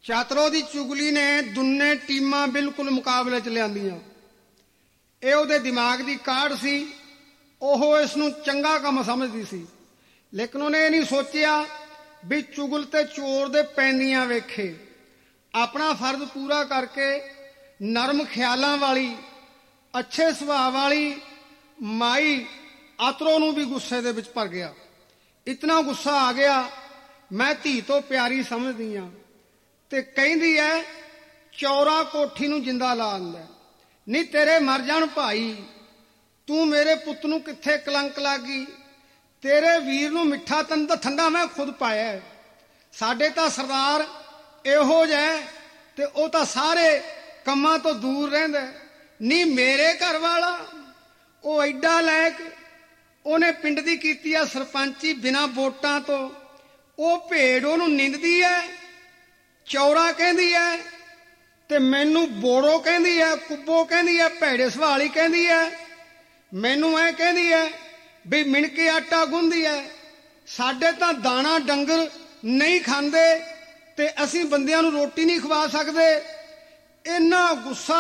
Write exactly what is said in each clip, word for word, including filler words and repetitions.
ਚਾਤਰੋ ਦੀ ਚੁਗਲੀ ਨੇ ਦੋਨੇ ਟੀਮਾਂ ਬਿਲਕੁਲ ਮੁਕਾਬਲੇ 'ਚ ਲਿਆਂਦੀਆਂ। ਇਹ ਉਹਦੇ ਦਿਮਾਗ ਦੀ ਕਾਢ ਸੀ, ਉਹ ਇਸ ਨੂੰ ਚੰਗਾ ਕੰਮ ਸਮਝਦੀ ਸੀ। ਲੇਕਿਨ ਉਹਨੇ ਇਹ ਨਹੀਂ ਸੋਚਿਆ ਵੀ ਚੁਗਲ ਤੇ ਚੋਰ ਦੇ ਪੈਂਦੀਆਂ ਵੇਖੇ। ਆਪਣਾ ਫਰਜ਼ ਪੂਰਾ ਕਰਕੇ ਨਰਮ ਖਿਆਲਾਂ ਵਾਲੀ, ਅੱਛੇ ਸੁਭਾਅ ਵਾਲੀ ਮਾਈ ਆਤਰੋ ਨੂੰ ਵੀ ਗੁੱਸੇ ਦੇ ਵਿੱਚ ਭਰ ਗਿਆ। ਇਤਨਾ ਗੁੱਸਾ ਆ ਗਿਆ, ਮੈਂ ਧੀ ਤੋਂ ਪਿਆਰੀ ਸਮਝਦੀ ਹਾਂ, ਤੇ ਕਹਿੰਦੀ ਹੈ ਚੌਰਾ ਕੋਠੀ ਨੂੰ ਜਿੰਦਾ ਲਾ ਦਿੰਦਾ। ਨਹੀਂ ਤੇਰੇ ਮਰ ਜਾਣ ਭਾਈ, ਤੂੰ ਮੇਰੇ ਪੁੱਤ ਨੂੰ ਕਿੱਥੇ ਕਲੰਕ ਲੱਗੀ। ਤੇਰੇ ਵੀਰ ਨੂੰ ਮਿੱਠਾ ਤਨ ਤਾਂ ਠੰਡਾ ਮੈਂ ਖੁਦ ਪਾਇਆ। ਸਾਡੇ ਤਾਂ ਸਰਦਾਰ ਇਹੋ ਜਿਹਾ, ਤੇ ਉਹ ਤਾਂ ਸਾਰੇ ਕੰਮਾਂ ਤੋਂ ਦੂਰ ਰਹਿੰਦਾ। ਨਹੀਂ ਮੇਰੇ ਘਰ ਵਾਲਾ ਉਹ ਐਡਾ ਲਾਇਕ, ਉਹਨੇ ਪਿੰਡ ਦੀ ਕੀਤੀ ਆ ਸਰਪੰਚੀ ਬਿਨਾਂ ਵੋਟਾਂ ਤੋਂ। ਉਹ ਭੇਡ ਉਹਨੂੰ ਨਿੰਦਦੀ ਹੈ, ਚੌਰਾ ਕਹਿੰਦੀ ਹੈ, ਤੇ ਮੈਨੂੰ ਬੋੜੋ ਕਹਿੰਦੀ ਹੈ, ਕੁੱਬੋ ਕਹਿੰਦੀ ਹੈ, ਭੈੜੇ ਸਵਾਲੀ ਕਹਿੰਦੀ ਹੈ। ਮੈਨੂੰ ਐ ਕਹਿੰਦੀ ਹੈ ਵੀ ਮਿਣ ਕੇ ਆਟਾ ਗੁੰਨਦੀ ਹੈ। ਸਾਡੇ ਤਾਂ ਦਾਣਾ ਡੰਗਰ ਨਹੀਂ ਖਾਂਦੇ ਤੇ ਅਸੀਂ ਬੰਦਿਆਂ ਨੂੰ ਰੋਟੀ ਨਹੀਂ ਖਵਾ ਸਕਦੇ। ਇੰਨਾ ਗੁੱਸਾ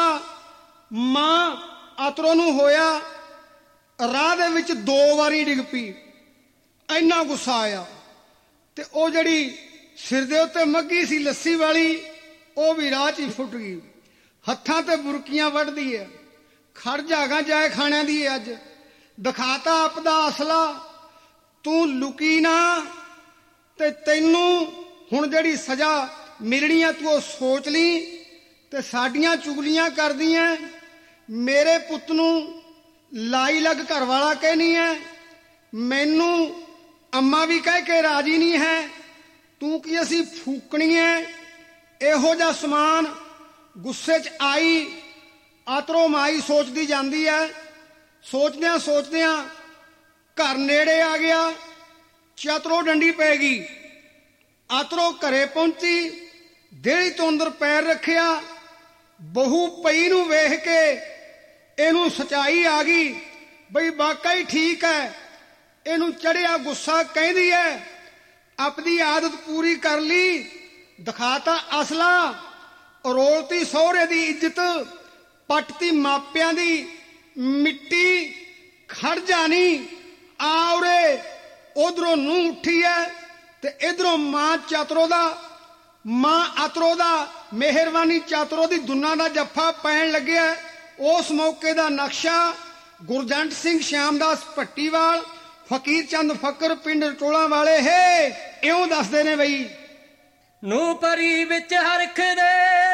ਮਾਂ ਆਤਰੋ ਨੂੰ ਹੋਇਆ, ਰਾਹ ਦੇ ਵਿੱਚ ਦੋ ਵਾਰੀ ਡਿੱਗ ਪਈ। ਇੰਨਾ ਗੁੱਸਾ ਆਇਆ, ਤੇ ਉਹ ਜਿਹੜੀ ਸਿਰ ਦੇ ਉੱਤੇ ਮੱਗੀ ਸੀ ਲੱਸੀ ਵਾਲੀ, ਉਹ ਵੀ ਰਾਹ 'ਚ ਹੀ ਫੁੱਟ ਗਈ। ਹੱਥਾਂ ਤੇ ਬੁਰਕੀਆਂ ਵੱਢਦੀ ਹੈ। ਖੜ ਜਾਗਾ ਜਾਏ ਖਾਣਿਆਂ ਦੀ ਅੱਜ ਦਿਖਾਤਾ ਆਪਦਾ ਅਸਲਾ। ਤੂੰ ਲੁਕੀ ਨਾ, ਤੇ ਤੈਨੂੰ ਹੁਣ ਜਿਹੜੀ ਸਜ਼ਾ ਮਿਲਣੀ ਆ ਤੂੰ ਉਹ ਸੋਚ ਲਈ। ਤੇ ਸਾਡੀਆਂ ਚੁਗਲੀਆਂ ਕਰਦੀਆਂ, ਮੇਰੇ ਪੁੱਤ ਨੂੰ ਲਾਈ ਲੱਗ ਘਰ ਵਾਲਾ ਕਹਿਣੀ ਹੈ, ਮੈਨੂੰ ਅੰਮਾ ਵੀ ਕਹਿ ਕੇ ਰਾਜੀ ਨਹੀਂ ਹੈ। ਤੂੰ ਕੀ ਅਸੀਂ ਫੂਕਣੀ ਹੈ? ਇਹੋ ਜਿਹਾ ਸਮਾਨ ਗੁੱਸੇ 'ਚ ਆਈ ਆਤਰੋ ਮਾਈ ਸੋਚਦੀ ਜਾਂਦੀ ਹੈ। ਸੋਚਦਿਆਂ ਸੋਚਦਿਆਂ ਘਰ ਨੇੜੇ ਆ ਗਿਆ, ਚਾਤਰੋ ਡੰਡੀ ਪੈ ਗਈ। ਆਤਰੋ ਘਰੇ ਪਹੁੰਚੀ, ਦੇਹੜੀ ਤੋਂ ਅੰਦਰ ਪੈਰ ਰੱਖਿਆ। ਬਹੂ ਪਈ ਨੂੰ ਵੇਖ ਕੇ ਇਹਨੂੰ ਸਚਾਈ ਆ ਗਈ ਬਈ ਵਾਕਈ ਠੀਕ ਹੈ। ਇਹਨੂੰ ਚੜਿਆ ਗੁੱਸਾ, ਕਹਿੰਦੀ ਹੈ ਆਪਣੀ ਆਦਤ ਪੂਰੀ ਕਰ ਲਈ, ਦਿਖਾਤਾ ਅਸਲਾ। ਰੋਲਤੀ ਸਹੁਰੇ ਦੀ ਇੱਜ਼ਤ, ਪੱਟਤੀ ਮਾਪਿਆਂ ਦੀ ਮਿੱਟੀ। ਖੜ ਜਾਣੀ ਆਉਰੇ। ਉਧਰੋਂ ਨੂੰਹ ਉੱਠੀ ਹੈ, ਤੇ ਇਧਰੋਂ ਮਾਂ ਚਾਤਰੋ ਦਾ, ਮਾਂ ਆਤਰੋ ਦਾ, ਮਿਹਰਬਾਨੀ ਚਾਤਰੋ ਦੀ ਦੁਨਾ ਦਾ ਜੱਫਾ ਪੈਣ ਲੱਗਿਆ। ਉਸ ਮੌਕੇ ਦਾ ਨਕਸ਼ਾ ਗੁਰਜੰਟ ਸਿੰਘ ਸ਼ਿਆਮਦਾਸ ਭੱਟੀਵਾਲ, ਫਕੀਰ ਚੰਦ ਫਕਰ, ਪਿੰਡ ਟੋਲਾਂ ਵਾਲੇ ਹੈ, ਇਉਂ ਦੱਸਦੇ ਨੇ ਬਈ। ਨੂੰ ਪਰੀ ਵਿੱਚ ਹਰਖ ਦੇ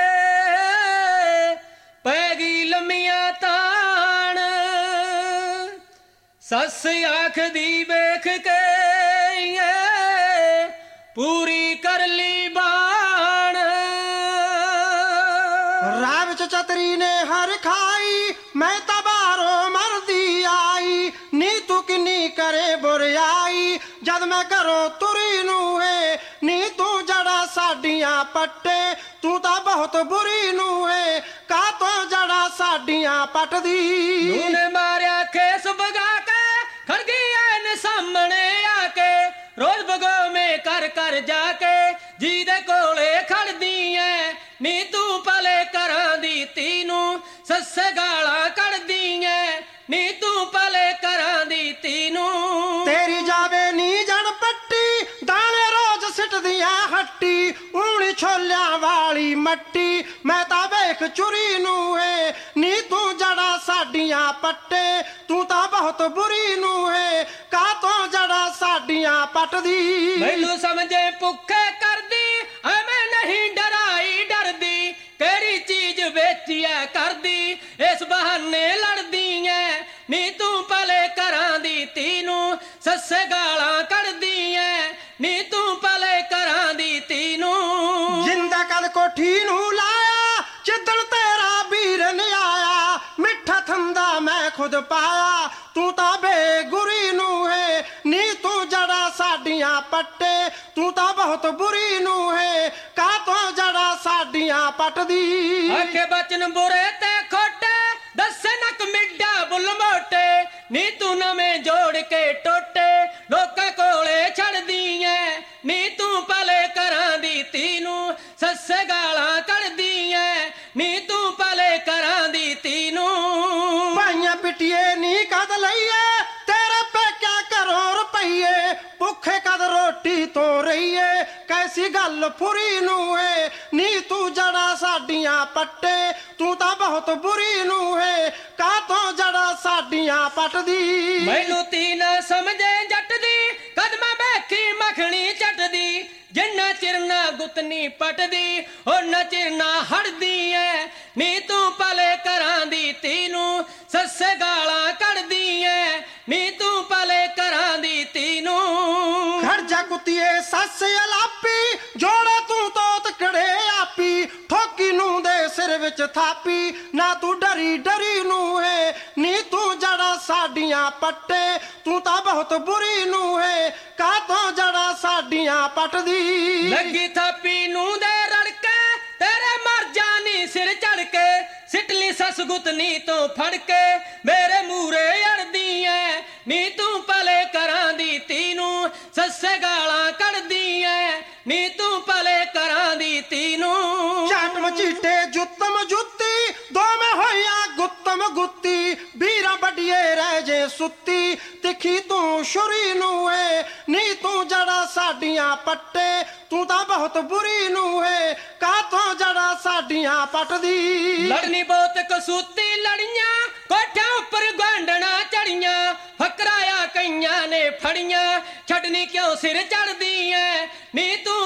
ਪੈ ਗਈ ਲੰਮੀਆਂ ਤਾਣ, ਸੱਸ ਆਖਦੀ ਵੇਖ ਕੇ ਪੂਰੀ ਕਰ ਲਈ ਬਾਣ। ਰਾਹ ਵਿੱਚ ਚਤਰੀ ਨੇ ਹਰ ਖਾਈ, ਮੈਂ ਤਾਂ ਬਾਹਰੋਂ ਮਰਦੀ ਆਈ। ਨੀ ਤੂੰ ਕਿੰਨੀ ਕਰੇ ਬੁਰਿਆਈ, ਜਦ ਮੈਂ ਘਰੋਂ ਤੁਰੀ ਨੂੰ ਏ। ਨੀ ਤੂੰ ਜੜਾ ਸਾਡੀਆਂ ਪੱਟੇ, ਤੂੰ ਤਾਂ ਬਹੁਤ ਬੁਰੀ ਨੂੰ ਏ। ਕਾਹ ਤੋਂ ਜੜਾ ਸਾਡੀਆਂ ਪੱਟਦੀ। ਉਹਨੇ ਮਾਰਿਆ ਖੇਸ ਵਗਾ ਕੇ, ਖੜ ਗਈ ਐਨ ਸਾਹਮਣੇ ਆ ਕੇ। ਰੋਜ਼ ਬਗੋਵੇਂ ਕਰ ਕਰ ਜਾ ਕੇ ਜਿਹਦੇ ਕੋਲੇ ਖੜਦੀ ਐ। ਨੀ ਤੂੰ ਭਲੇ ਘਰਾਂ ਦੀ ਧੀ ਨੂੰ ਸੱਸੇ ਗਾਲਾਂ ਕੱਢਦੀ ਐ। ਨੀ ਤੂੰ ਭਲੇ ਘਰਾਂ ਦੀ ਧੀ ਨੂੰ। ਤੇਰੀ ਜਾਵੇ ਨੀ ਜੜ ਪੱਟੀ, ਦਾਣੇ ਰੋਜ਼ ਸਿੱਟਦੀਆਂ ਹੱਟੀ। ਊਣੀ ਛੋਲਿਆਂ ਵਾਲੀ ਮੱਟੀ, ਮੈਂ ਤਾਂ ਵੇਖ ਚੁਰੀ ਨੂੰ ਏ। ਨੀ ਤੂੰ ਜੜਾ ਸਾਡੀਆਂ ਪੱਟੇ, ਤੂੰ ਤਾਂ ਬਹੁਤ ਬੁਰੀ ਨੂੰ ਏ। ਕਾਹ ਤੋਂ ਜੜਾ ਸਾਡੀਆਂ ਪੱਟਦੀ। ਮੈਨੂੰ ਸਮਝੇ ਭੁੱਖੇ ਕਰਦੀ, ਐਵੇਂ ਨਹੀਂ ਡਰਾਈ ਡਰਦੀ। ਕਿਹੜੀ ਚੀਜ਼ ਵੇਚੀਐ ਕਰਦੀ, ਇਸ ਬਹਾਨੇ ਲੜਦੀ ਐ। ਨੀ ਤੂੰ ਭਲੇ ਘਰਾਂ ਦੀ ਧੀ ਨੂੰ ਸੱਸੇ ਗਾਲਾਂ ਕੱਢਦੀ ਐ। ਨੀ ਤੂੰ ਭਲੇ ਘਰਾਂ ਦੀ ਧੀ ਨੂੰ। ਜਿੰਦਾ ਕਦ ਕੋਠੀ ਨੂੰ ਲਾਇਆ, ਜਿੱਦਣ ਤੇਰਾ ਵੀਰ ਨੀ ਆਇਆ। ਮਿੱਠਾ ਥੰਦਾ ਮੈਂ ਖੁਦ ਪਾਇਆ, ਤੂੰ ਤਾਂ ਬੇਗੁਰੀ ਨੂੰ ਏ। ਨੀ ਤੂੰ ਜੜਾ ਸਾਡੀਆਂ ਪੱਟੇ, ਤੂੰ ਤਾਂ ਬਹੁਤ ਬੁਰੀ ਨੂੰ ਏ। ਕਾਹ ਤੋਂ ਜੜਾ ਸਾਡੀਆਂ ਪੱਟਦੀ। ਆਖੇ ਬਚਨ ਬੁਰੇ ਤੇ ਖੋਟੇ, ਦੱਸੇ ਨਕ ਮਿੱਡਾ ਬੁੱਲ ਮੋਟੇ। ਨੀ ਤੂੰ ਨਵੇਂ ਜੋੜ ਕੇ ਟੋਟੇ, ਲੋਕਾਂ ਕੋਲੇ ਛੱਡਦੀ ਐ। ਨੀ ਤੂੰ ਭਲੇ ਘਰਾਂ ਦੀ ਧੀ ਨੂੰ ਸੱਸੇ ਗਾ ਗੱਲ ਫੁਰੀ ਨੂੰ ਏ ਨੀ ਤੂੰ ਜੜਾ ਸਾਡੀਆਂ ਪੱਟੇ ਤੂੰ ਤਾਂ ਬਹੁਤ ਬੁਰੀ ਨੂੰ ਏ ਕਾਹਤੋਂ ਜੜਾ ਸਾਡੀਆਂ ਪੱਟਦੀ ਮੈਨੂੰ ਤੀ ਨਾ ਸਮਝੇ ਜੱਟ ਦੀ ਕਦਮਾਂ ਬੈਠੀ ਮੱਖਣੀ ਚੱਟਦੀ ਜਿੰਨਾ ਚਿਰ ਨਾ ਗੁੱਤਨੀ ਪਟਦੀ ਉਹਨਾਂ ਚਿਰ ਨਾ ਹਟਦੀ ਐ ਨੀ ਤੂੰ ਪਲੇ ਘਰਾਂ ਦੀ ਧੀ ਨੂੰ ਸੱਸੇ ਗਾਲਾਂ ਕੱਢਦੀ ਐ ਨੀ ਤੂੰ ਪਲੇ ਘਰਾਂ ਦੀ ਧੀ ਨੂੰ ਖੜ ਜਾ ਕੁੱਤੀਏ ਸੱਸ ਅਲਾਪੀ ਜੋੜਾ ਤੂੰ ਤੋਤ ਕੜੇ ਆਪੀ ਠੋਕੀ ਨੂੰ ਦੇ ਸਿਰ ਵਿੱਚ ਥਾਪੀ ਨਾ ਤੂੰ ਡਰੀ ਡਰੀ ਨੂੰ ਏ ਨੀ ਤੂੰ ਜੜਾ ਸਾਡੀਆਂ ਪੱਟੇ ਤੂੰ ਤਾਂ ਬਹੁਤ ਬੁਰੀ ਨੂੰ ਏ ਕਾਹਤੋਂ ਜੜਾ ਸਾਡੀਆਂ ਪੱਟਦੀ ਲੱਗੀ ਥਾਪੀ ਨੂੰ ਦੇ ਰੜਕੇ ਤੇਰੇ ਮਰ ਜਾਨੀ ਸਿਰ ਚੜ ਕੇ ਸਿੱਟਲੀ ਸੱਸ ਗੁੱਤਨੀ ਤੋਂ ਫੜ ਕੇ ਮੇਰੇ ਮੂਰੇ ਅੜਦੀ ਐ ਨੀ ਤੂੰ ਪਲੇ ਘਰਾਂ ਦੀ ਧੀ ਨੂੰ ਸੱਸੇ ਗਾਲਾਂ ਕੱਢਦੀ ਐ ਨੀ ਤੂੰ ਪਲੇ ਘਰਾਂ ਦੀ ਧੀ ਨੂੰ ਝਾਟ ਮਚੀਟੇ ਜੁੱਤਮ ਜੁੱਤੀ ਦੋਵੇਂ ਹੋਈਆਂ ਗੁੱਤਮ ਗੁੱਤੀ ਵੀਰਾਂ ਵੱਡੀਏ ਰਹਿ ਜੇ ਸੁੱਤੀ ਤਿੱਖੀ ਤੂੰ ਛੁਰੀ ਨੂੰ ਏ ਨੀ ਤੂੰ ਜੜਾ ਸਾਡੀਆਂ ਪੱਟੇ ਤੂੰ ਤਾਂ ਬਹੁਤ ਬੁਰੀ ਨੂੰ ਏ ਕਾਹਤੋਂ ਜੜਾ ਸਾਡੀਆਂ ਪੱਟਦੀ ਲੜਨੀ ਬਹੁਤ ਕਸੂਤੀ ਲੜੀਆਂ ਕੋਠਿਆਂ ਉੱਪਰ ਗਾਂਡਣਾ ਚੜੀਆਂ ਫਕਰਾਇਆ ਕਈਆਂ ਨੇ ਫੜੀਆਂ ਛੱਡਣੀ ਕਿਉਂ ਸਿਰ ਚੜਦੀ ਐ ਨੀ ਤੂੰ